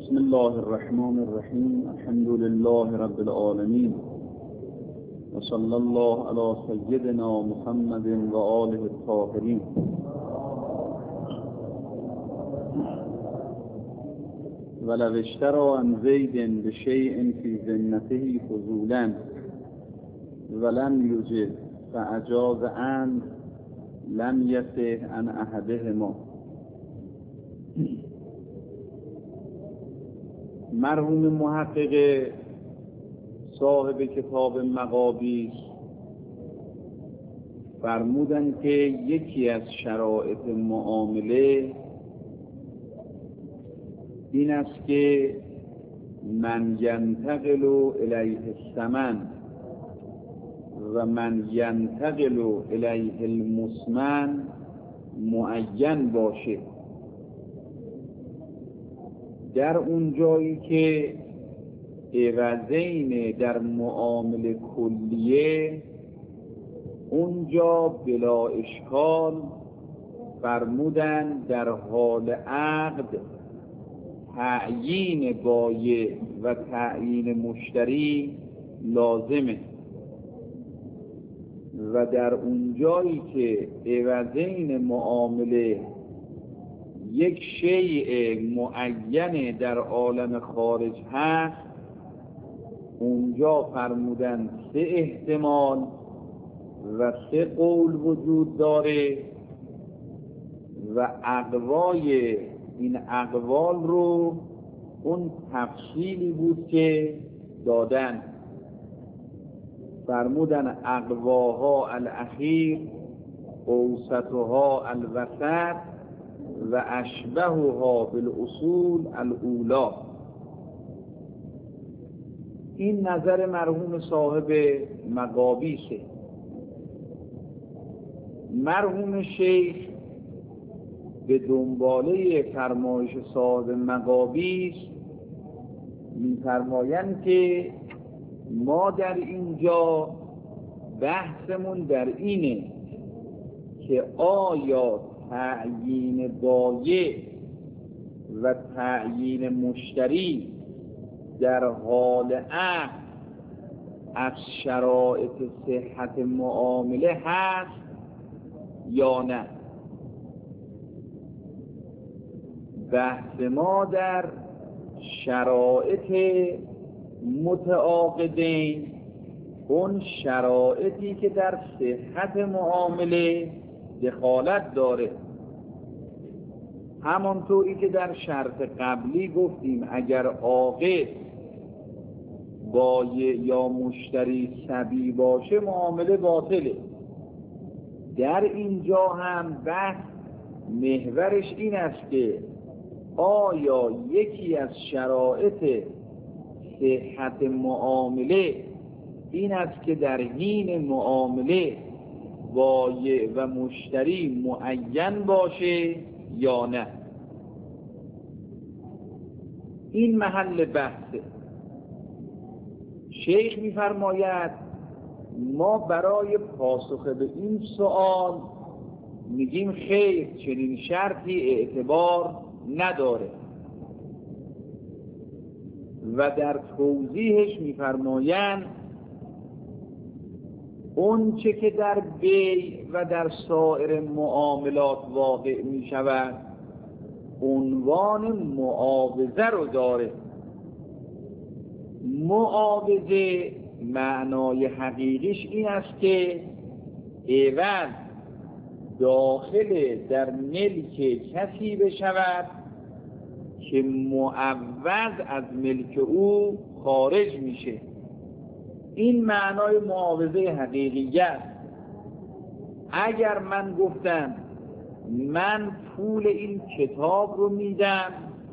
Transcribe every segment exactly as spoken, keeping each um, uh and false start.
بسم الله الرحمن الرحیم. الحمد لله رب العالمین و صلی الله علی سیدنا محمد و آله الطاهرین. ولو اشتری عن زید بشیء فی ذمته فضولا ولم یجد فاجاز عنه لم یصح عن احدهما. مرحوم محقق صاحب کتاب مغابیس فرمودند که یکی از شرایط معامله این است که من ینتقل الیه الثمن و من ینتقل الیه المثمن معین باشه. در اون جایی که عوضین در معامله کلیه، اونجا بلا اشکال فرمودن در حال عقد تعیین بایع و تعیین مشتری لازمه، و در اون جایی که عوضین معامله یک شیء معین در عالم خارج هست، اونجا فرمودن سه احتمال و سه قول وجود داره و اقوای این اقوال رو اون تفصیلی بود که دادن. فرمودن اقواها الاخیر، اوسطها الوسط و اشبهها بالاصول الاولا. این نظر مرحوم صاحب مغابیسه. مرحوم شیخ به دنباله فرمایش صاحب مغابیس می‌فرمایند که ما در اینجا بحثمون در اینه که آیا تعیین بایع و تعیین مشتری در حال عقد از شرایط صحت معامله هست یا نه. بحث ما در شرایط متعاقدین، اون شرایطی که در صحت معامله دخالت داره، همانطوری که در شرط قبلی گفتیم اگر عاقد بایع یا مشتری صبی باشه معامله باطله. در اینجا هم بحث محورش این است که آیا یکی از شرایط صحت معامله این است که در حین معامله بایع و مشتری معین باشه یا نه. این محل بحثه. شیخ می‌فرماید ما برای پاسخ به این سوال میگیم خیر، چنین شرطی اعتبار نداره، و در توضیحش می‌فرمایند اون چه که در بیع و در سایر معاملات واقع می شود عنوان معاوضه رو داره. معاوضه معنای حقیقیش این است که عوض داخل در ملک کسی بشود که معوض از ملک او خارج میشه. این معنای معاوضه حقیقیه. اگر من گفتم من پول این کتاب رو میدم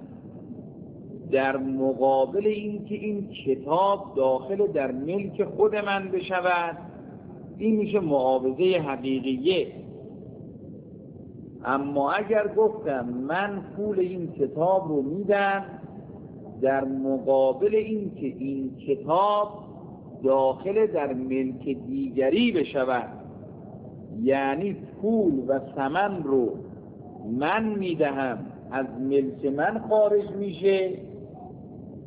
در مقابل این که این کتاب داخل در ملک خود من بشود، این میشه معاوضه حقیقیه. اما اگر گفتم من پول این کتاب رو میدم در مقابل این که این کتاب داخل در ملک دیگری بشود، یعنی پول و ثمن رو من میدهم از ملک من خارج میشه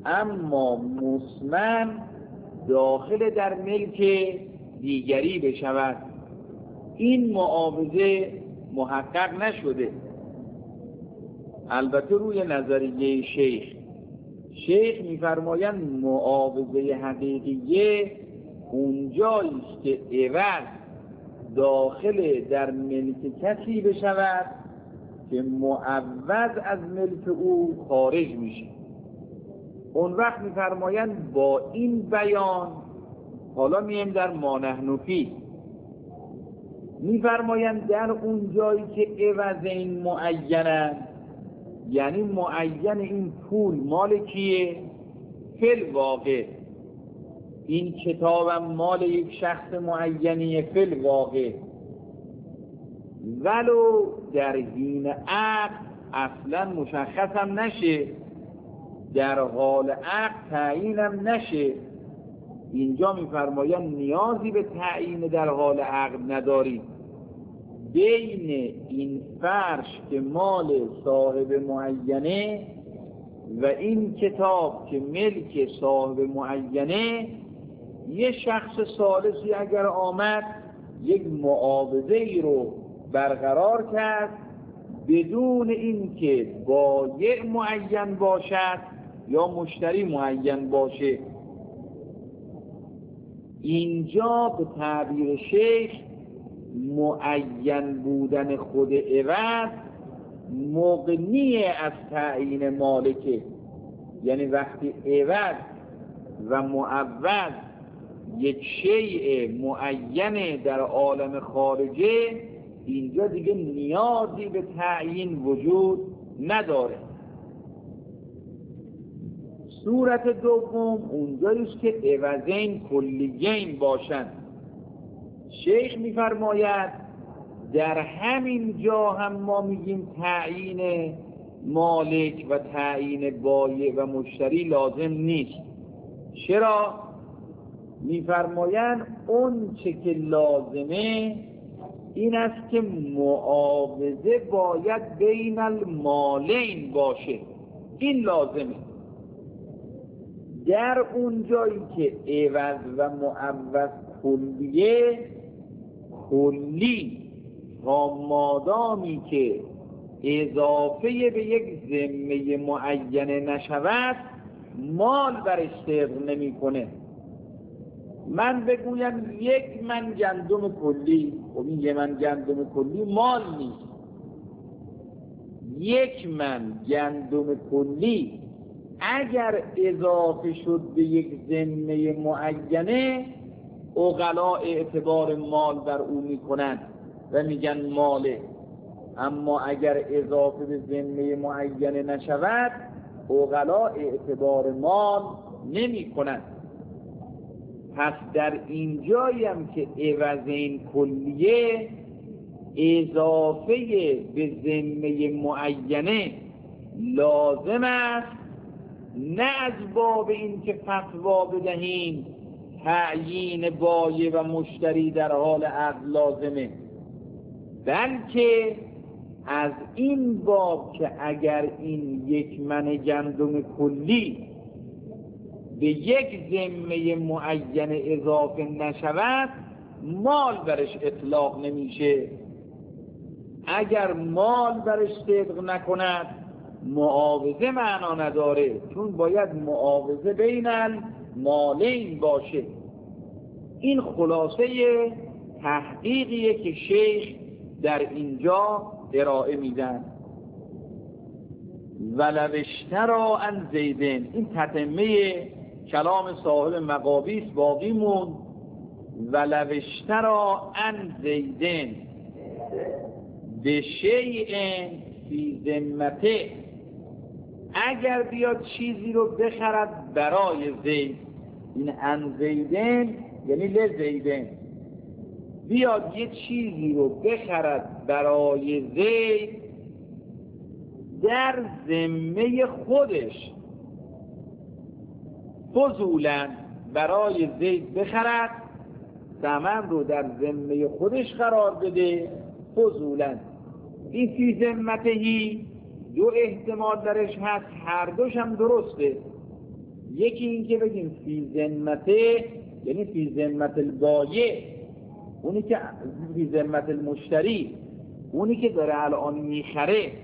اما مسمن داخل در ملک دیگری بشود. این معاوضه محقق نشده. البته روی نظریه شیخ شیخ می‌فرمایند معاوضه حقیقیه اونجایی است که عوض داخل در ملک کسی بشود که معوض از ملک او خارج میشه. اون وقت می‌فرمایند با این بیان، حالا میایم در ما نحن فیه، می‌فرمایند در اون جایی که عوضین معینند، یعنی معین این پول مال کیه؟ فی الواقع این کتابم مال یک شخص معینیه فی الواقع، ولو در حین عقد اصلا مشخص هم نشه، در حال عقد تعیین هم نشه. اینجا می‌فرمایند نیازی به تعیین در حال عقد ندارید. بین این فرش که مال صاحب معینه و این کتاب که ملک صاحب معینه، یه شخص ثالثی اگر آمد یک معاوضه ای رو برقرار کرد بدون اینکه بایع معین باشد یا مشتری معین باشه، اینجا به تعبیر شیخ معین بودن خود عوض مغنی از تعیین مالکه. یعنی وقتی عوض و معوض یک شیء معین در عالم خارجه، اینجا دیگه نیازی به تعیین وجود نداره. صورت دوم اونجایی است که عوضین کلیین باشند. شیخ می‌فرماید در همین جا هم ما میگیم تعیین مالک و تعیین بایع و مشتری لازم نیست. چرا؟ می‌فرمایند اون چه که لازمه این است که معاوضه باید بین المالین باشه. این لازمه. در اون جایی که عوض و معوض کلیه، کلی تا مادامی که اضافه به یک ذمه معینه نشود مال برش صدق نمی کنه. من بگویم یک من گندم کلی، خب این یک من گندم کلی مال نیست. یک من گندم کلی اگر اضافه شد به یک ذمه معینه، عقلا اعتبار مال بر او میکنند و میگن ماله. اما اگر اضافه به ذمه معینه نشود، عقلا اعتبار مال نمی کنند. پس در این جایی هم که عوضین کلیه اضافه به ذمه معینه لازم است، نه از باب این که فتوا بدهیم تعیین بایع و مشتری در حال عقد لازمه، بلکه از این باب که اگر این یک من گندم کلی به یک ذمه معین اضافه نشود مال برش اطلاق نمیشه. اگر مال برش صدق نکند معاوضه معنا نداره، چون باید معاوضه بین المالین باشه. این خلاصه تحقیقیه که شیخ در اینجا ارائه میدن. ولو اشتری عن زیدن، این تتمه کلام صاحب مقابیس باقی موند. ولو اشتری عن زیدن بشیء فی ذمته، اگر بیاد چیزی رو بخرد برای زید، این عن زیدن یعنی لزیدن، بیاد یه چیزی رو بخرد برای زید در ذمه خودش، فضولا برای زید بخرد، ثمن رو در ذمه خودش قرار بده، فضولا. این فی ذمتهی دو احتمال درش هست، هر دوش هم درسته. یکی این که بگیم فی ذمته، یعنی فی ذمت البایع، اونی که فی ذمت المشتری، اونی که داره الان میخره.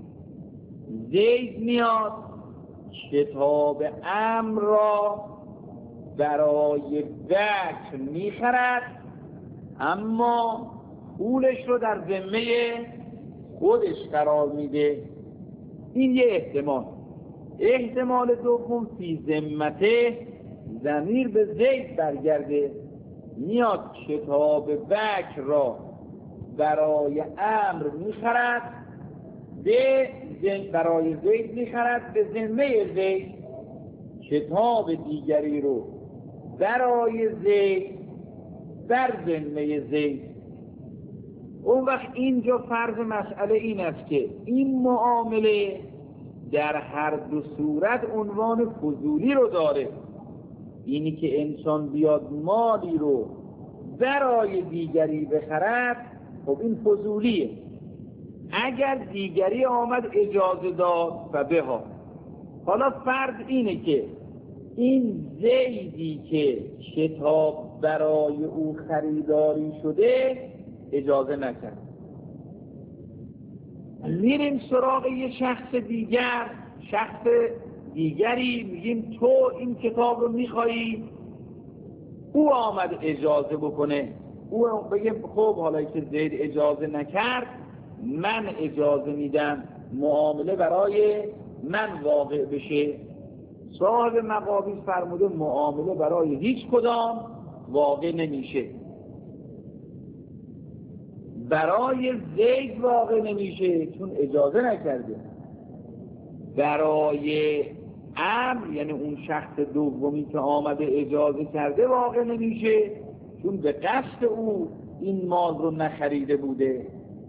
زید میاد کتاب امر را برای بکر میخرد، اما پولش رو در ذمه خودش قرار میده. این یه احتمال. احتمال دوم فی ذمته، ضمیر به زید برگرده، میاد کتاب بکر را برای امر میخرد، به برای زید میخرد، به ذمه زید کتاب دیگری رو برای زید بر ذمه زید. اون وقت اینجا فرض مسئله این است که این معامله در هر دو صورت عنوان فضولی رو داره. اینی که انسان بیاد مالی رو برای دیگری بخرد، خب این فضولیه. اگر دیگری آمد اجازه داد و بها. حالا فرض اینه که این زیدی که کتاب برای او خریداری شده اجازه نکرد. میریم سراغ یه شخص دیگر، شخص دیگری میگیم تو این کتاب رو میخوایی، او آمد اجازه بکنه، او بگیم خب حالا که زید اجازه نکرد من اجازه میدم معامله برای من واقع بشه. صاحب مقابیس فرموده معامله برای هیچ کدام واقع نمیشه. برای زید واقع نمیشه چون اجازه نکرده، برای امر یعنی اون شخص دومی که آمده اجازه کرده واقع نمیشه چون به قصد او این مال رو نخریده بوده.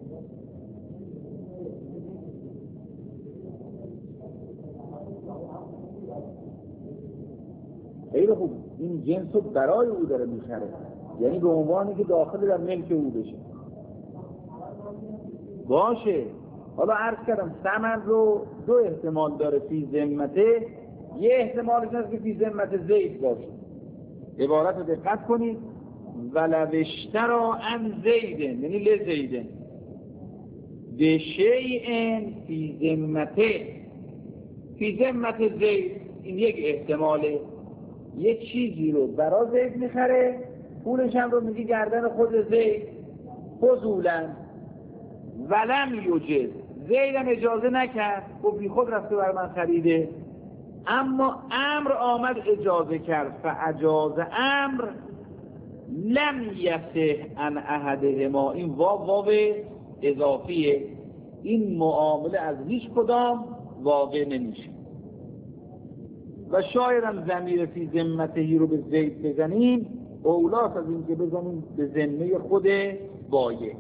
خیلی خوب، این جنس رو برای او داره میخره، یعنی به عنوانی که داخل در ملک او بشه. باشه، حالا عرض کردم ثمن رو دو احتمال داره فی ذمته. یه احتمالش هست که فی ذمت زید باشه. عبارت رو دقت کنید، ولو اشتری عن زید، یعنی لزید بشیء فی ذمته، فی ذمت زید. این یک احتماله، یک چیزی رو برای زید میخره، پولش هم رو میگی گردن خود زید فضولا. ولم یوجد، زیدم اجازه نکرد، خب بی خود رفته بر من خریده، اما امر آمد اجازه کرد. فاجاز امر لم یصح عن احدهما، این واو واو اضافیه، این معامله از هیچ کدام واقع نمیشه. و شاید هم ضمیر فی ذمتهی رو به زید بزنیم اولاست از این که بزنیم به ذمه خود بایع،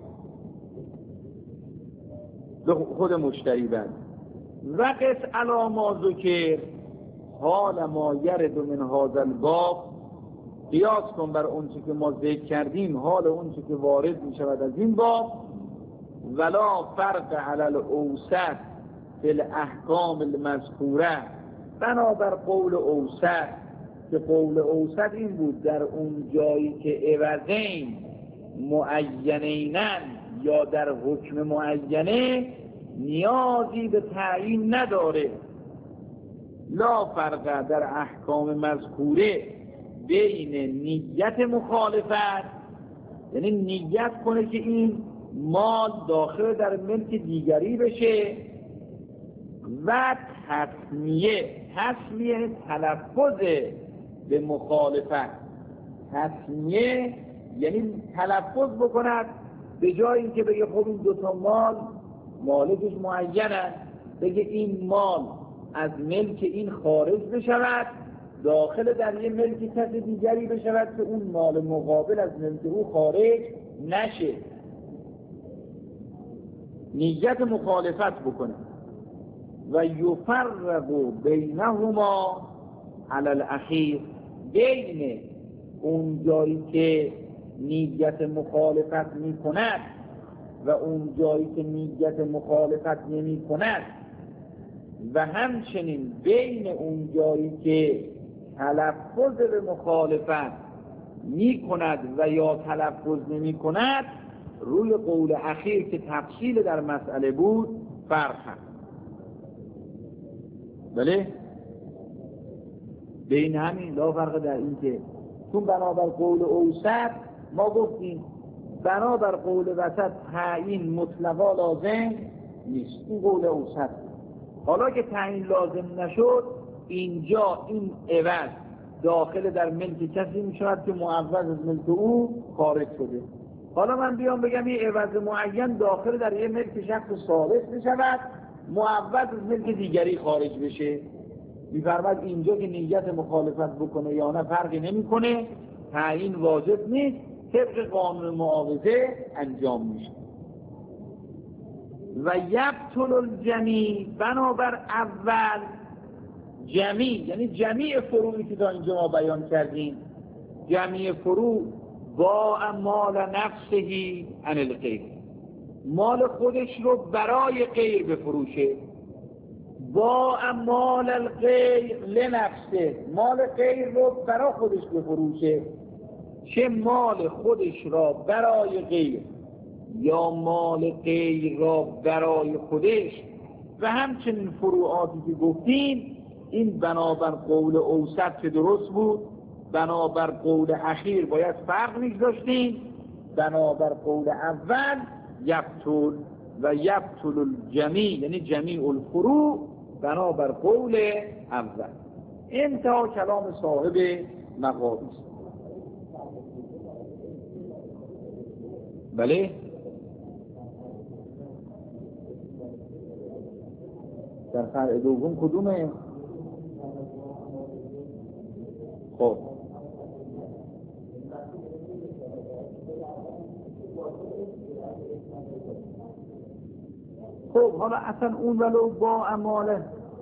به خود مشتری. بند و قص علی ما ذکر حال ما یرد من هذا الباب، قیاس کن بر اون چی که ما ذکر کردیم حال اون چی که وارد می شود از این باب. ولا فرق علی الاوسط فی الاحکام المذکوره، بنابر قول اوسط، که قول اوسط این بود در اون جایی که عوضین معینینن یا در حکم معینه نیازی به تعیین نداره. لا فرق در احکام مذکوره بین نیت مخالفت، یعنی نیت کنه که این مال داخل در ملک دیگری بشه، و تسمیه، تسمیه تلفظ به مخالفت، تسمیه یعنی تلفظ بکند به جای اینکه بگه خب این دوتا مال مالکش معینه، بگه این مال از ملک این خارج بشود داخل در یه ملک کس دیگری بشود که اون مال مقابل از ملک او خارج نشه. نیت مخالفت بکنه. و یفرق بینهما علی الاخیر، بین اون جایی که نیت مخالفت می کند و اون جایی که نیت مخالفت نمی کند، و همچنین بین اون جایی که تلفظ به مخالفت می کند و یا تلفظ نمی کند، روی قول اخیر که تفصیل در مسئله بود فرق هست. بله بین همین لا فرق در این که چون بنابر قول اوسط ما گفتیم بنابر قول وسط تعیین مطلقا لازم نیست، این قول اوسط. حالا که تعیین لازم نشد، اینجا این عوض داخل در ملک کسی می شود که معوض از ملک او خارج شده. حالا من بیام بگم این عوض معین داخل در یه ملک شخص ثابت می شود، معوض از ملک دیگری خارج بشه، می‌فرماید اینجا که نیت مخالفت بکنه یا نه فرقی نمی‌کنه، تعیین واجب نیست، طبق قانون معاوضه انجام میشه. و یبطل الجمیع، بنابر اول جمیع یعنی جمیع فروعی که تا اینجا ما بیان کردیم، جمیع فروع با مال نفسهی عن الغیر، مال خودش رو برای غیر بفروشه، با مال الغیر لنفسه، مال غیر رو برای خودش بفروشه، چه مال خودش را برای غیر یا مال غیر را برای خودش. و همچنین فروعاتی که گفتیم این بنابر قول اوسط که درست بود، بنابر قول اخیر باید فرق می‌گذاشتیم، بنابر قول اول یبطل و یبطل الجمیع یعنی جمیع الفروع بنابر قول اول. انتها کلام صاحب مقابیس. بله در فرع دوم کدومه؟ خب خب حالا اصلا اون ولو با اماله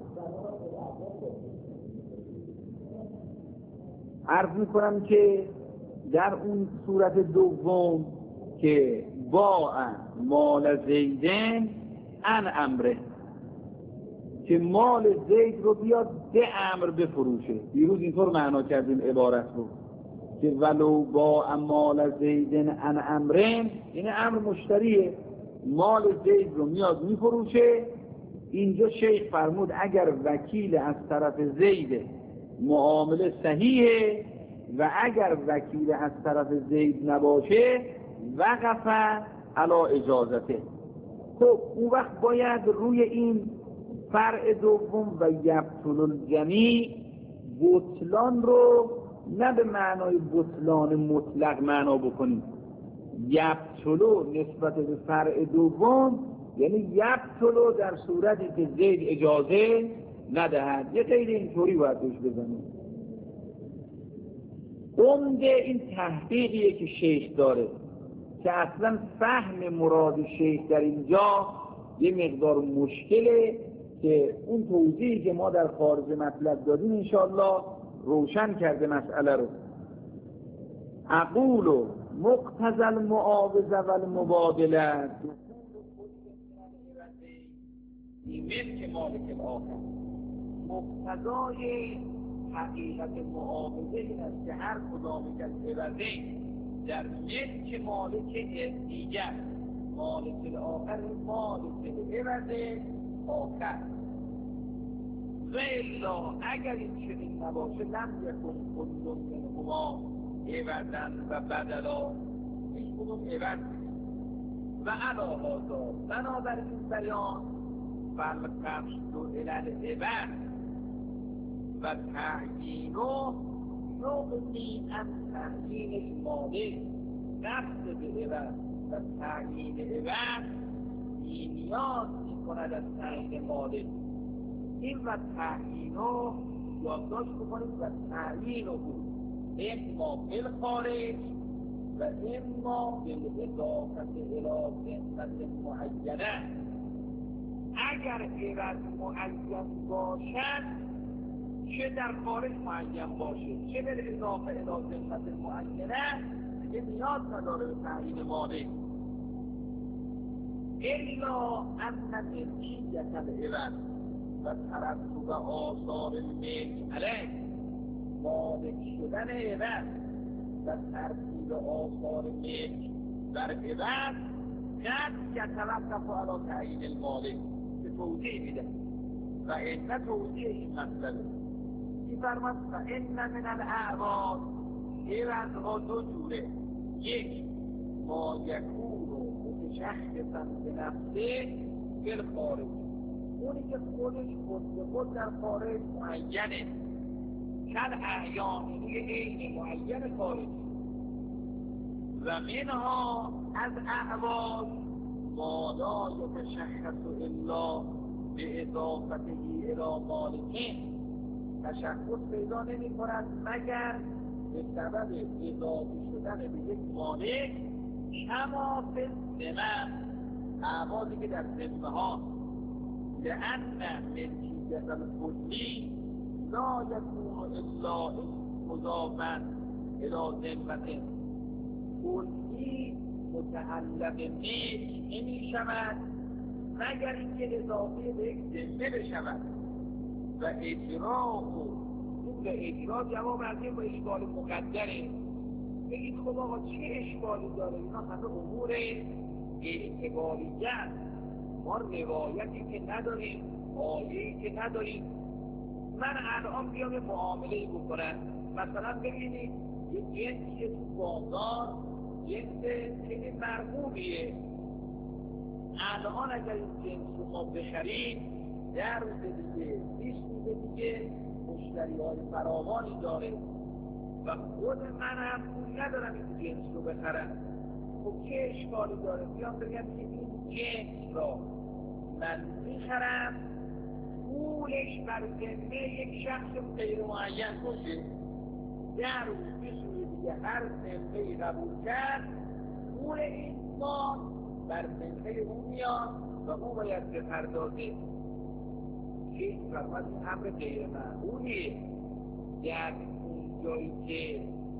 عرض میکنم که در اون صورت دوم که با مال زیدن ان امره، که مال زید رو بیاد به امر بفروشه. دیروز اینطور معنا کردیم عبارت رو که ولو با مال زیدن ان امرن، یعنی امر مشتریه، مال زید رو میاد میفروشه. اینجا شیخ فرمود اگر وکیل از طرف زید معامله صحیحه و اگر وکیل از طرف زید نباشه وقف علی اجازته. خب اون وقت باید روی این فرع دوم و یبطل الجمیع بطلان رو نه به معنای بطلان مطلق معنا بکنیم. یبطلو نسبت به فرع دوم یعنی یبطلو در صورتی که زید اجازه ندهد، یه غیر اینطوری باید دوش بزنیم. عمده این تحقیقیه که شیخ داره که اصلا فهم مراد شیخ در اینجا یه مقدار مشکله که اون توضیحی که ما در خارج مطلب دادیم انشاءالله روشن کرده مسئله رو. اقول و مقتضی المعاوضه و المبادله ملک مالک آخر، مقتضای حقیقت معاوضه این است که هر کدام از عوضین در ملک مالک دیگر، مالک آخر مالک عوض آخر، و الا اگر این چنین نباشه لم یکن کل منهما عوضا و بدلا، هیچ کدوم عوض و علی هذا بنابراین بیان فالقصد الی العوض و تعیین و یغنی عن تعیین المالک، قصد به عوض و تعیین عوض نیاز می‌کند از تعیین مالک. این و تعیین رو یادداشت بکنید و تعیین رو بود اما بالخارج و اما بالاضافه الی نسبت معینه. اگر عوض معین باشد چه در خارج معین باشه چه به اضافه الی نسبت معینه دیگه نیاز نداره به تعیین مالک. الا ان ملکیت العوض و ترتب آثار الملک علیه، مالک شدن عوض و ترتیب آثار ملک در عوض قد یتوقف علی تعیین المالک که توضیح میده و این توضیح این مسئله می‌فرماد و ان من الاعراض عوضها دو جوره. یک ما یکون متشخصا به نفسه بالخارج، اونی که خودش خود به خود در خارج معینه، کل اعیان یه عین معین خارجی. و منها از اعراض ما لا یتشخص الا به اضافته الی مالکین، تشخص پیدا نمی کند مگر به سبب اضافه شدن به یک مالک کما فی الذمم، اعراضی که در ذمه ها لأن ملکیت الکلی لا یکون الا مضافا الی ذمته، کلی متعلق نیست نمی شود مگر اینکه اضافه به یک ذمه بشود. و اجرا و اون به اجرا جواب از این با اشکال مقدره. بگید خب آقا چه اشکالی داره؟ اینا همه امور اعتباریت، ما روایتی که نداریم، آیه‌ای که نداریم. من الان بیام یه معامله‌ای بکنم، مثلا ببینید یه جنسی تو بازار جنس خیلی مرغوبیه، الان اگر این جنس رو ما بخریم در روز دیگه بیست روز دیگه مشتری های فراوانی داره و خود من هم پول ندارم این جنس رو بخرم. خب چه اشکالی داره؟ بیام بگم که این جنس را من میخرم، پولش بر ذمه یک شخص غیر معین باشه، در روز بیست روز دیگه هر ذمه‌ای قبول کرد پول این مال بر ذمه اون میاد و اون باید بپردازه. که فرمت این امر غیر معقولیه. در اون جایی که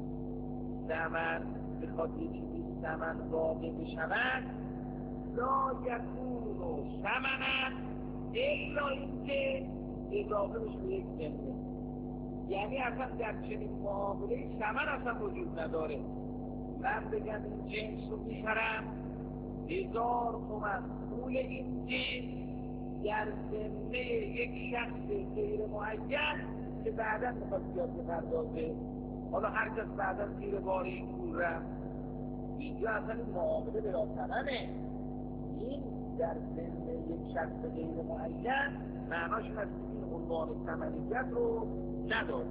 ثمن بخواد یه چیزی ثمن واقع بشود لا یکون و ثمنا الا اینکه اضافه بشه به یک ذمه، یعنی اصلا در چنین معامله ثمن اصلا وجود نداره. من بگم این جنس رو میخرم هزار تومن پول این جنس در ذمه یک شخص غیر معین که بعدا میخواد بیاد بپردازه، حالا هر کس بعدا زیر بار این پول رفت. اینجا اصلا این معامله بلا ثمنه، این در ذمه یک شخص غیر معین معناش این است که این عنوان ثمنیت رو نداره.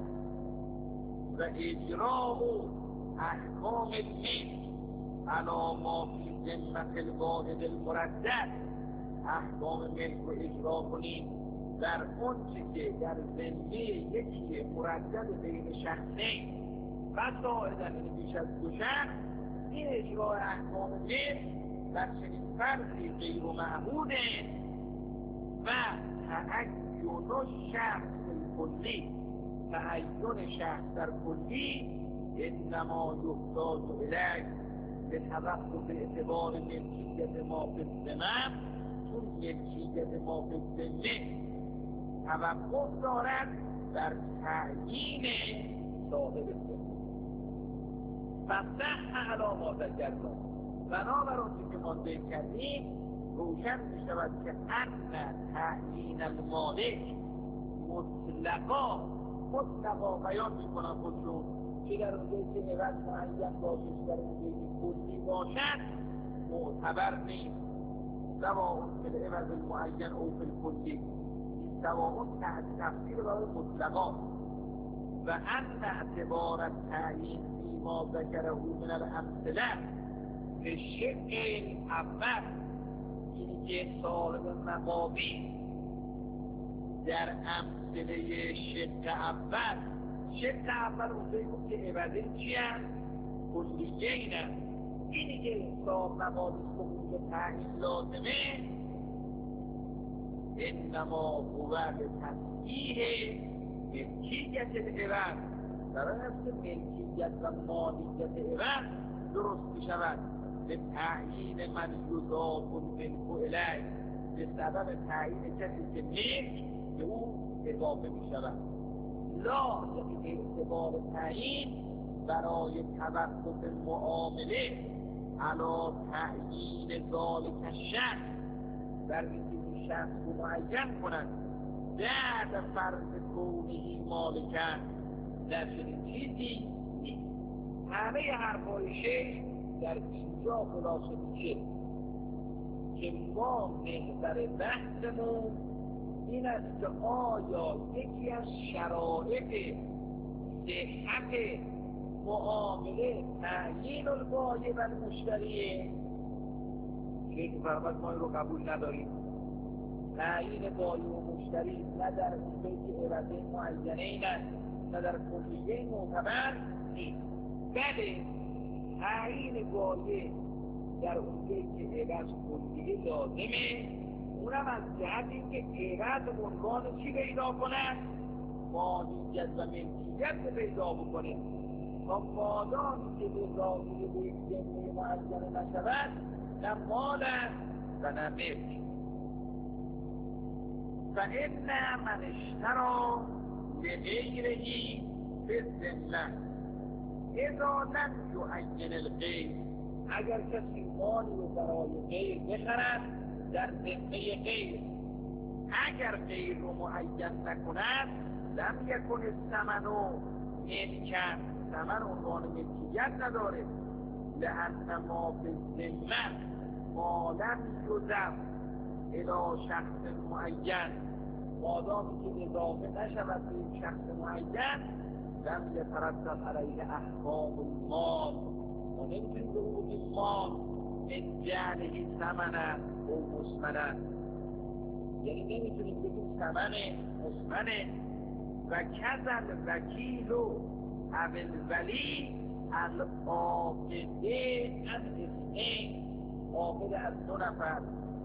و اجرا و احکام الملک علی ما فی ذمة الواحد المردد، احکام ملک رو اجرا کنیم در اون چی که در ذمه یکی مردد بین شخصین و ساعدن این بیش از دو شخص، این اجرا احکام ملک در چنین فرضی غیر معموله. و تعین شخص کلی، تعین شخص در کلی انما یحتاج الیه به توقف اعتبار ملکیت ما فی الذمم، چون ملکیت ما فی الذمه توقف دارد در تعیین صاحب ذمه. فصح علی ما ذکرنا، بنابر آنچه که ما ذکر کردیم روشن می شود که ان تعیین المالک مطلقا مطلقا بیان می کنن خودشون که در اونجایی که عوض معین باشه، در اونجایی که کلی باشد معتبر نیست. سواء فی العوض المعین او فی الکلی، سواء تحت تفسیر برای مطلقا. و ان اعتبار التعیین فیما ذکره من الامثله به شکل اول، اینی که صاحب مقابی در امثله شق اول، شق اول اونجایی بود که عوضه چی هم؟ کلیه اینه. اینی که صاحب مقابی که تعیین لازمه انما هو به تصحیح ملکیت العوض، برای هست ملکیت و مالیت عوض درست بشود به تعیین من یضاف الملک الیه، به سبب تعیین کسی که ملک به او اضافه می شود. لا به اعتبار تعیین برای توقف معامله علا تعیین ذالک الشخص، بر اینکه شخص رو معین کنند بعد فرض کونه مالکن، در چنین چیزی نیست. همه حرفای شیخ در اینجا خلاصه میشه که ما محور بحثمون این است که آیا یکی از شرایط صحت معامله تعیین البایع و المشتریه که فرمود ما این رو قبول نداریم. تعیین بایع و مشتری نه در اونجایی که عوضه معینه این است نه در کلیه معتبر نیست. بله تعیین بایع در اونجایی که عوض کلیه لازمه، اونم از جهت اینکه عوض عنوان چی پیدا کنه؟ مالیت و ملکیت رو پیدا بکنه. و مادامی که به راضی به یک ذمه معینه نشود نه مال و نه ملک. فإن من اشتری لغیره بالذمة اذا لم یعین الغیر، اگر کسی مالی رو برای غیر بخرد در ذمه غیر، اگر غیر رو معین نکند لم یکن الثمن ملکا، ثمن عنوان ملکیت نداره. لأن ما بالذمة ما لم یضف الی شخص معین، مادامی که اضافه نشود به یک شخص معین لم یترتب علیه احکام المال، ما نمیتونیم به او بگیم مال من جعله ثمنا او مثمنا، یعنی نمیتونیم بگیم ثمن مثمن. و کذل وکیل و اول ولی العاقده از اثنین، عاقده از دو نفر.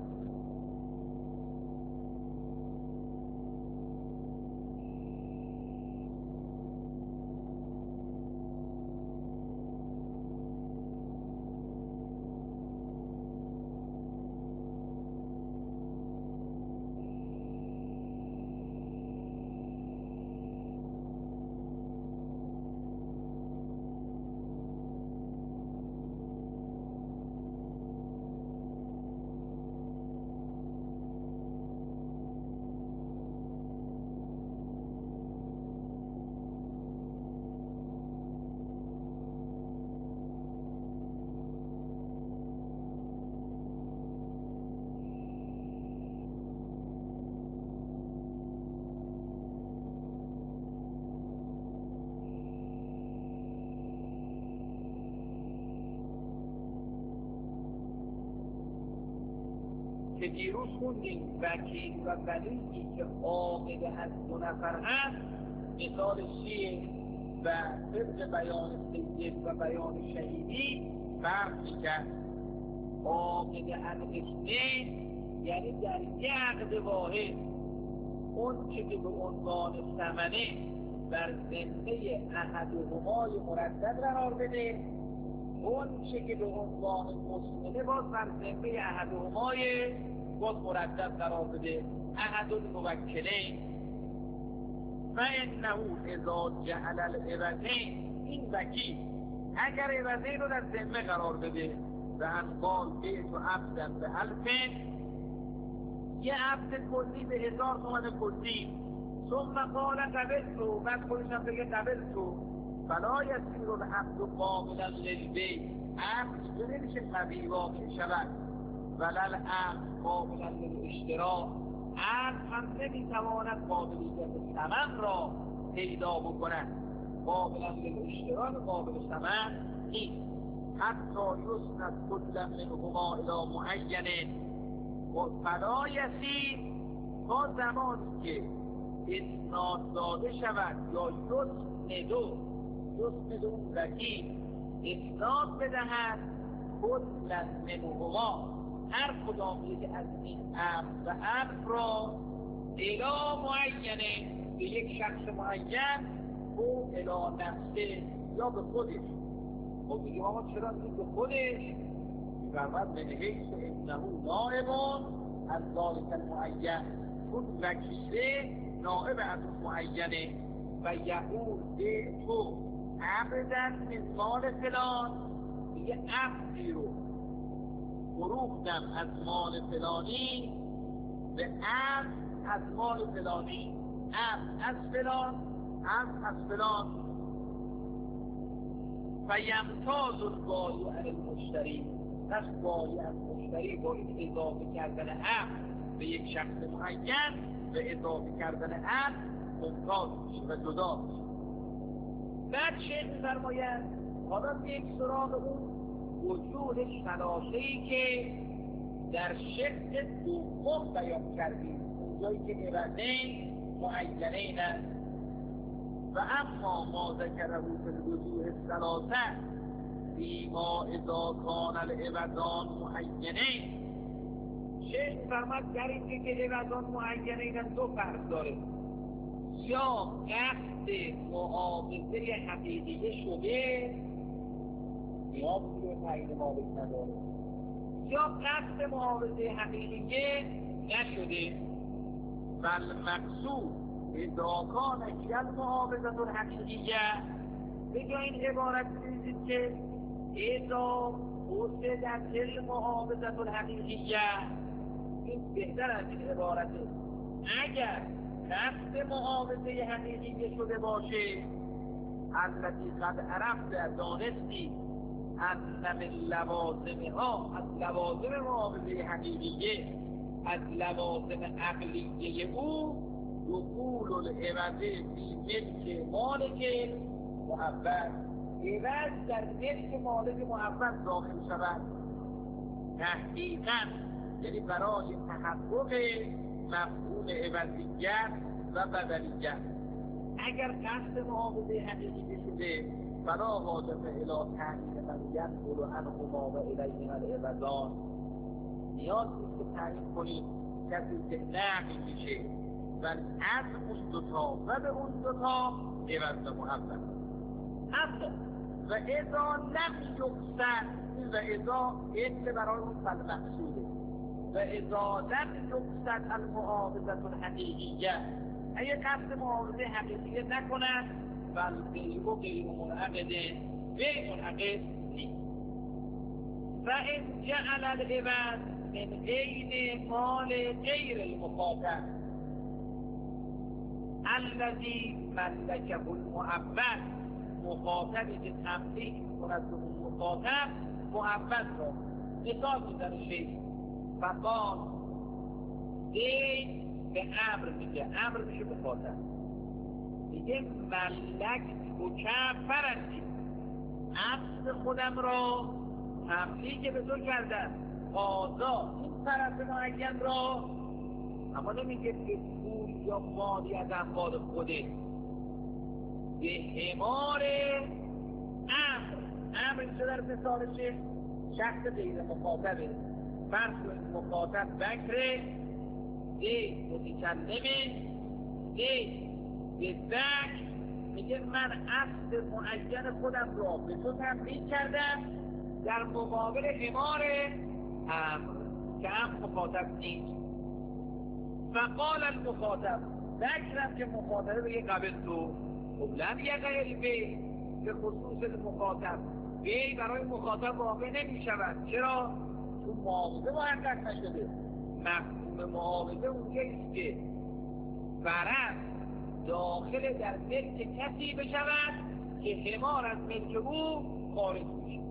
که دیروز خوندیم وکیل و ولیی که عاقده از دو نفر هست، مثال چیه؟ و طبق بیان سید و بیان شهیدی فرق میکرد. عاقده از اثنین یعنی در یک عقد واحد اون چه که به عنوان ثمنه بر ذمه احدهمای مردد قرار بده، اون چه که به عنوان مسلمه باز بر ذمه احدهمای باز مردد قرار بده، احد الموکلین. فانه اذا جعل العوضین، این وکیل اگر عوضین رو در ذمه قرار بده و انقال بیت و عبدن به الفن، یه عبد کلی به هزار تومن کلی، ثم قال قبل تو، بعد خودشم بگه قبل تو، فلا یسیر العبد قابلا للبیع، عبد جو نمیشه قوی واقع شود، ولل عبد قابلا للاشتراء، عبد هم نمیتواند قابلیت ثمن را پیدا بکند، قابلا للاشتراء قابل ثمن نیست. حتی یسند کلا منهما الی معین و فلا یسیر، تا زمانی که اسناد داده شود یا یسندو یسند اون وکیل اسناد بدهد کلا منهما، هر کدام یک از این امر و امر را الی معینه، به یک شخص معین او الی نفسه یا به خودش. خب بگیم آقا چرا میگه به خودش؟ میفرمد من حیث انه نائب از ذالک المعین، چون وکیله نائب از اون معینه، و یقول به تو عبدن من مال فلان، میگه عبدی رو فروختم از مال فلانی به عبد از مال فلانی، عبد از فلان، عبد از فلان. فیمتاز البایع عن المشتری، پس بایع از مشتری با این اضافه کردن عبد به یک شخص معین، به اضافه کردن عبد ممتاز میشه و جدا میشه. بعد شیخ می‌فرماید حالا یک سراغ اون وجود شناسه‌ای که در شق دوم بیان کردیم، اونجایی که عوضین معینین است. و اما ما ذکره فی الوجوه الثلاثه فیما اذا کان العوضان معینین، شیخ فرمود در این که عوضان معینین دو فرق داره، یا قصد معاوضه حقیقی شده نیاز به تعیین مالک نداره، یا قصد معاوضه حقیقی نشده. بل مقصود اذا کان کل معاوضه الحقیقیه، به جای این عبارت بریزید که اذا قصد در کل معاوضه الحقیقیه، این بهتر از این عبارته. اگر قصد معاوضه حقیقی شده باشه، التي قد عرفت دانستی ان من لوازمها، از لوازم معاوضه حقیقیه، از لوازم عقلیه او دخول العوض فی ملک مالک محبت، عوض در ملک مالک محبت داخل شود تحقیقا، یعنی برای تحقق مفهوم عوضیت و بدلیت. اگر قصد معاوضه حقیقی شده فلا حاجت الی تعیین من یدخل عنهما و الیهما العوضان، نیاز نیست که تعیین کنید کسی که نقل میشه و از اون دوتا و به اون دوتا عوض محبت. اما و اذا لم یقصد، و اذا این برای اون فالمقصوده، و اذا لم یقصد المعاوضه الحقیقیه، اگه قصد معاوضه حقیقیه نکنن فالبیع و غیر منعقده، غیر منعقد نیست. و ان جعل العوض من عین مال غیر المخاطب الذی ملکه المعبد، مخاطبی که تملیک میکند به اون مخاطب معبد را، مثال میزنه شیخ فقال دین به امر میگه، امر میشه مخاطب، میگه ملک تو فرندی، عبد خودم را تملیک به تو کردم، قاضا این طرف معین را، اما نمیگه که پول یا مالی از اموال خوده، به حمار امر، امر میشه در مثالش شخص غیر مخاطبه، فرض کنید مخاطب بکره، دی متکلمه، دی به بکر میگه من اصل معین خودم را به تو تملیک کردم در مقابل حمار امر که هم مخاطب نیست. فقال المخاطب، بکرم که مخاطبه بگه قبل تو، خب لم یقع البیع، به خصوص مخاطب بی برای مخاطب واقع نمی شود. چرا؟ چون معاوضه محقق نشده. مفهوم معاوضه اونجاییست که فرض داخل در ملک کسی بشود که حمار از ملک او خارج میشه.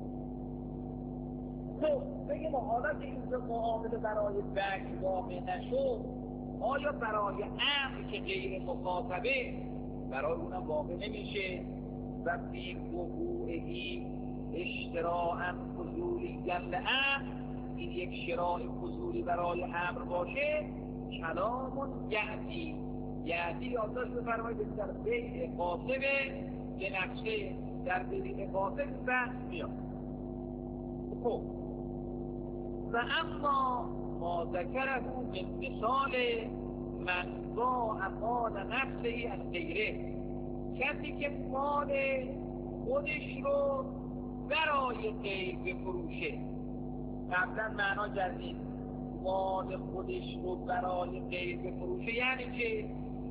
خب بگیم حالا که این معامله برای بک واقع نشد، آیا برای امر که غیر مخاطبه برای اونم واقع نمیشه و فی وقوعی اشتراعا فضولی گل امر، این یک شراع فضولی برای امر باشه، کلامون یعدی یعدی یادداشت بفرمایید در بیع قاسمه که نقشه در بیع قاسم بحث میاد. خب و اما ما ذکره من مثال من باع مال نفسه از غیره، کسی که مال خودش رو برای غیر بفروشه. قبلا معنا کردیم مال خودش رو برای غیر بفروشه یعنی که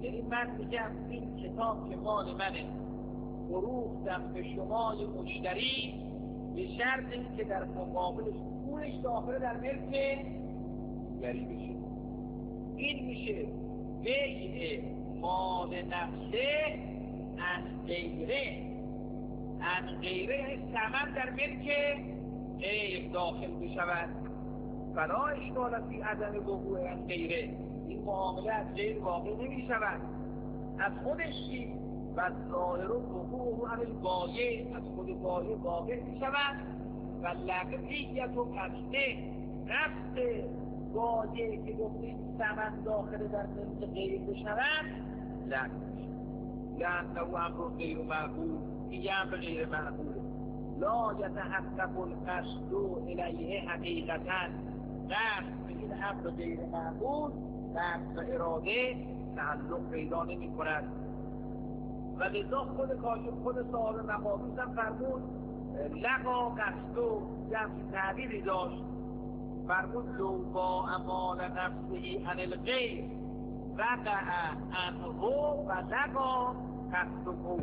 یعنی من میگم این کتاب که مال منه فروختم به شمای مشتری به شرط این که در مقابلش پولش داخل در ملک دیگری بشه. این میشه بیع مال نفسه از غیره، از غیره یعنی ثمن در ملک غیر داخل بشود. فلا اشکال فی عدم وقوع از غیره، این معامله از غیر واقع نمی شود. از خودش چی؟ و ظاهر وقوع عن البایع، از خود بایع واقع می شود. و لقضیت و قصده قصد بایع که گفتیم ثمن داخل در ملک غیر بشود لغو میشه. لأنه امر غیر معقول، این امر غیر معقوله. لا یتحقق القصد الیه حقیقتا، قصد به این امر غیر معقول قصد و اراده تعلق پیدا نمی کند. و لذا خود کاشف خود صاحب مقابوس هم فرمود لقا قصد و جمع تعبیری داشت، فرمود لو با امان نفسه عن الغیر وقع عنه و لقا قصد و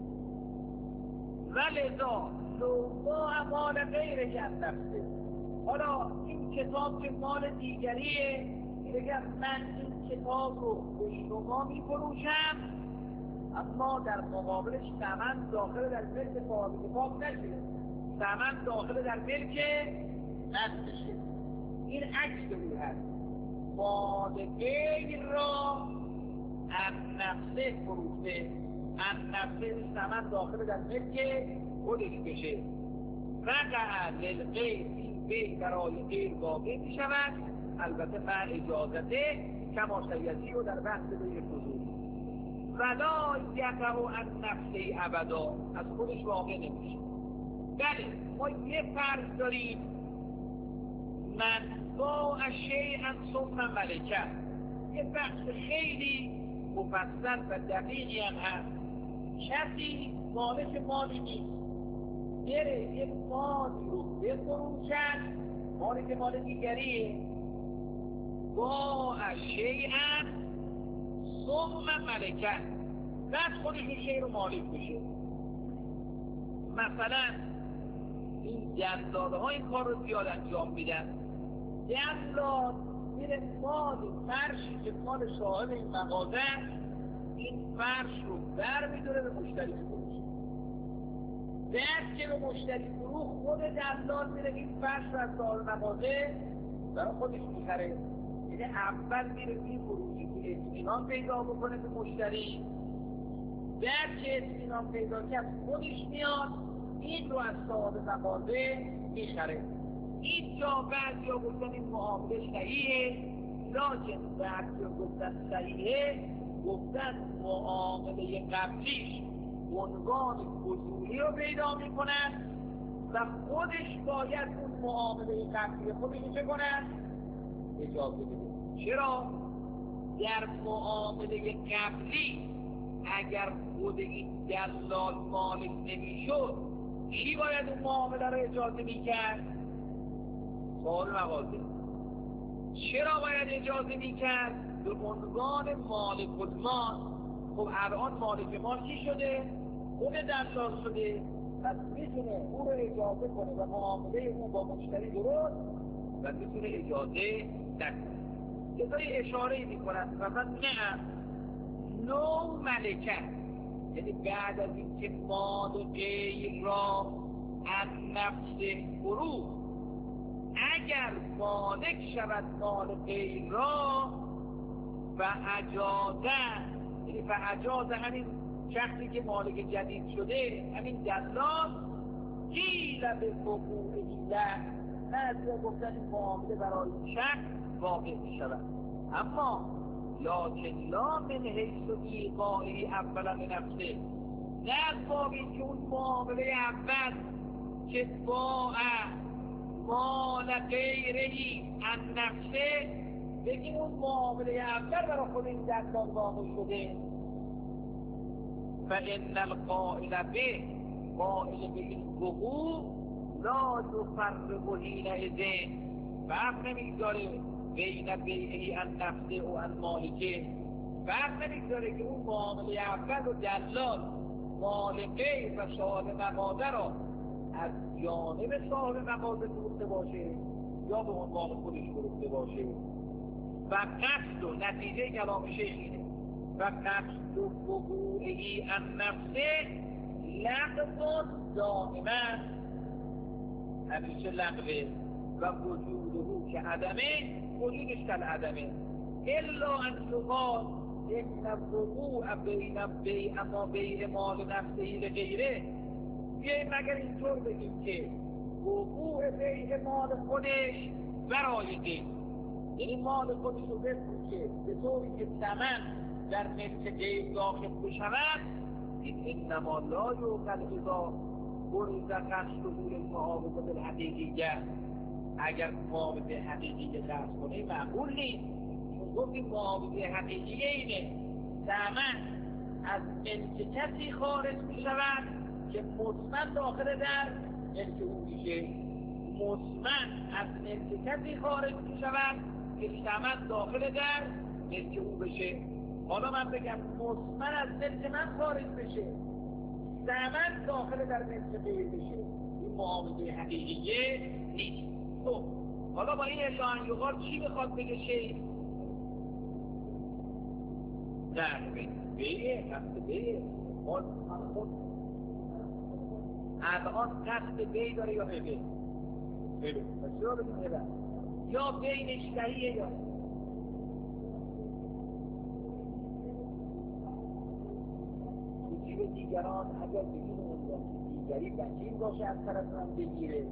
و لذا لو با امان غیر عن نفسه. حالا این کتاب که مال دیگریه، بگم من این کتاب رو به شما می فروشم اما در مقابلش ثمن داخل در ملک صاحب کتاب نشه، ثمن داخل در ملک من بشه. این عکس او هست، مال غیر را از نفسه فروخته، از نفسه ثمن داخل در ملک خودش بشه. وقع للغیر، این بی برای غیر واقع می شود، البته من اجازته کما سیدی و در بحث بیر فضولی. ولا یقع عن نفسه ابدا، از خودش واقع نمیشه. بله ما یه فرض داریم، من با شیئا ثم ملکه، یه بحث خیلی مفصل و دقیقی هم هست. کسی مالک مالی نیست، بره یک مالی رو بفروشد، مالک مال دیگریه، با شیئا ثم ملکه، بعد خودش این شیء رو مالک بشه. مثلا این جلاله ها این کار رو زیاد انجام میدن. جلال میره مال فرشی که مال صاحب این مغازه این فرش رو بر میداره به مشتری فروشه. بعد که به مشتری فروخت خود جلال میره این فرش رو از صاحب مغازه برای خودش میخره. یعنی اول میره میفروشه که اطمینان پیدا بکنه به مشتری، بعد که اطمینان پیدا کرد خودش میاد این رو از صاحب مغازه میخره. اینجا بعضیا گفتن این معامله صحیحه، لکن بعضیا گفتن صحیحه، گفتن معامله قبلیش عنوان فضولی رو پیدا میکنن و خودش باید اون معامله قبلی خودش چه کنن؟ اجازه بده. چرا؟ در معامله قبلی اگر خود این دلال مالک نمیشد کی باید اون معامله رو اجازه میکرد؟ صاحب مغازه. چرا باید اجازه میکرد؟ به عنوان مالک المال. خب الان مالک مال کی شده؟ خود دلال شده، پس میتونه اون رو اجازه کنه و معامله اون با مشتری درست و میتونه اجازه نکنه. یه اشاره میکنن مثلا نه نو ملکه، یعنی بعد از اینکه مال غیر را از نفس فروخت اگر مالک شود مال غیر را و اجازه، یعنی و اجازه همین شخصی که مالک جدید شده همین دلال گیل به وقوع ایله، بعضی گفتن این معامله برای شخص واقع می شود. اما لکن لا من حیث ایقاعی اولا به نفسه، نه باقی که اون معامله اول که با مال غیرهی ان نفسه بگیم اون معامله اول برای خود این دلال واقع شده. فإن القائل به، قائل به این وقوع لا یفرق حینئذ، فرق نمیگذاره بین بیعه ان نفسه و ان مالکه، فرق نمیگذاره که اون معامله اول و دلال مال غیر و صاحب مغازه را از جانب صاحب مغازه فروخته باشه یا به عنوان خودش فروخته باشه. و قصد و نتیجه کلام شیخ اینه و قصد و وقوعی ان نفسه لغو دائما، همیشه لغوه، و وجوده که عدمه، وجودش کل عدمه، الا ان یقال ان وقوع بین بیع اما بیع مال نفسه لغیره. بیاییم مگر اینطور بگیم که وقوع بیع مال خودش برای غیر، یعنی مال خودش رو بفروشه به طوری که ثمن در ملک غیر داخل بشود، این انما لا یوقع اذا برز قصد حضور المعاوضه بالحقیقیه. اگر معاوضه حقیقیه قصد کنه معقول نیست، چون گفتیم معاوضه حقیقیه اینه ثمن از ملک کسی خارج میشود که مطمئن داخل در ملک او میشه، مطمئن از ملک کسی خارج میشود که ثمن داخل در ملک او بشه. حالا من بگم مطمئن از ملک من خارج بشه، ثمن داخل در ملک غیر بشه، این معاوضه حقیقیه نیست. خب حالا با این الا ان یقال چی میخواد بگه شیخ؟ نه بیه قصد بیه الان قصد بی داره یا هبه؟ هبه بسیار بگیم هبه یا بینش صحیحه یا به دیگران اگر بگیم دیگری بچین باشه از طرف من بگیره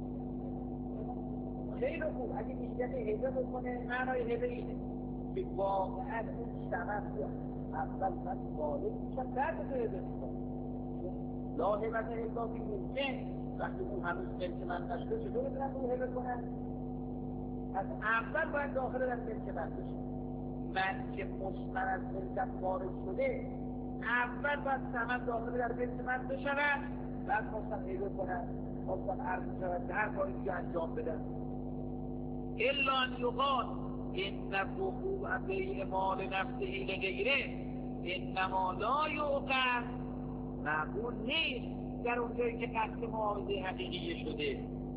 خیلی خوب. اگه بیشتر هبه بکنه معنای هبه اینه که واقعا اون ثمن رو اول من مالک میشم بعد تو هبه میکنم. لا هبه اضافی ممکن وقتی اون هنوز ملک من نشده چطور میتونم اون هبه کنم؟ از اول باید داخل در ملک من بشه. من که مطمئن از ملکم خارج شده اول باید ثمن داخل در ملک من بشود، بعد خواستم هبه کنم، خواستم عرض شود هر کاری دیگه انجام بدم. الا ان یقال ان وقوع بیع مال نفسه لغیره انما لا یوقع، معقول نیست در اونجایی که قصد معاوضه حقیقیه شده.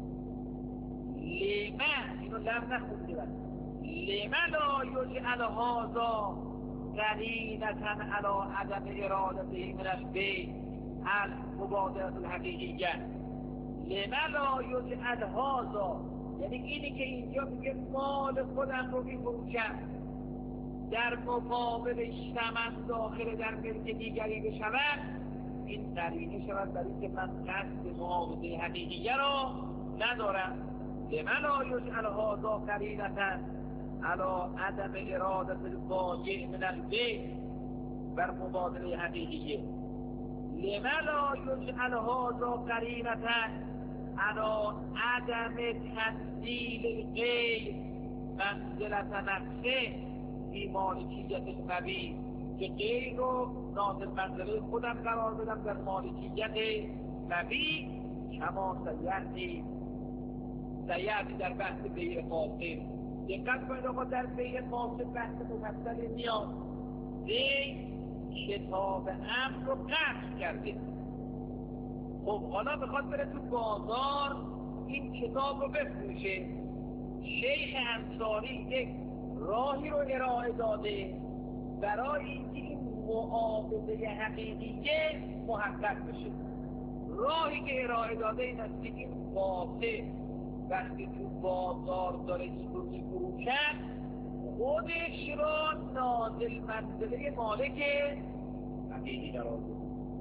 لما اینو لم نخونده بس لما لا یجعل هذا قرینة علی عدم ارادته من البیع المبادرة الحقیقیه. لما لا یجعل هذا یعنی اینی که اینجا میگه مال خودم رو میفروشم در مقابل ثمن داخل در ملک دیگری بشود، این قرینه شود برای که من قصد معاوضه حقیقیه را ندارم. لمن لا یجعل هذا قرینة علی عدم ارادة البایع من البیع بر مبادله حقیقیه. لمن لا یجعل هذا قرینة علی عدم تنزیل غیر منزلت نفسه فی مالکیت القوی، که غیر رو نازل منزله خودم قرار بدم در مالکیت قوی. کما سیعتی سیعتی در بحث بیع قاصد. دقت کنید آقا در بیع قاصد بحث مفصل میاد. بیع کتاب امر رو قطع کرده، خب حالا بخواد بره تو بازار این کتاب رو بفروشه. شیخ انصاری یک راهی رو ارائه داده برای اینکه این معاوضه حقیقیه محقق بشه. راهی که ارائه داده این است که این قاصد وقتی تو بازار داره این رو می‌فروشد خودش را نازل منزله مالک حقیقی قرار بده.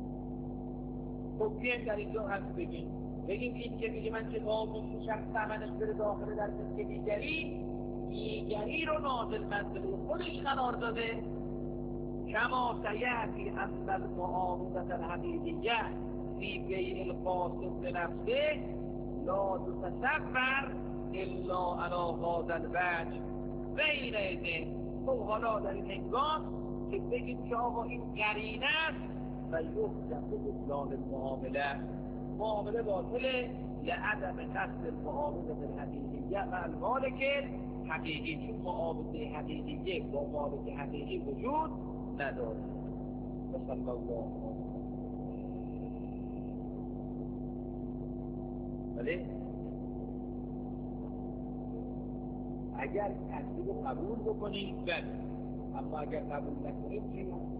خب بیایم در اینجا هم بگیم بگیم این که میگه من کتاب می‌فروشم ثمنش بره داخل در ملک دیگری، دیگری رو نازل منزله خودش قرار داده. کما سیعتی ان المعاوضة الحقیقیه فی بیع القاصد بنفسه لا تتصور الا علی هذا الوجه غیر اینه. خب حالا در این هنگام که بگیم که آقا این قرینه است و یحکم به بطلان المعامله، معامله باطله لعدم قصد المعامله الحقیقیه مع المالک حقیقی، چون معاوضه حقیقی با مالک حقیقی وجود نداره. صلی الله. ولی اگر تصدیق رو قبول بکنید بله، اما اگر قبول نکنید چی؟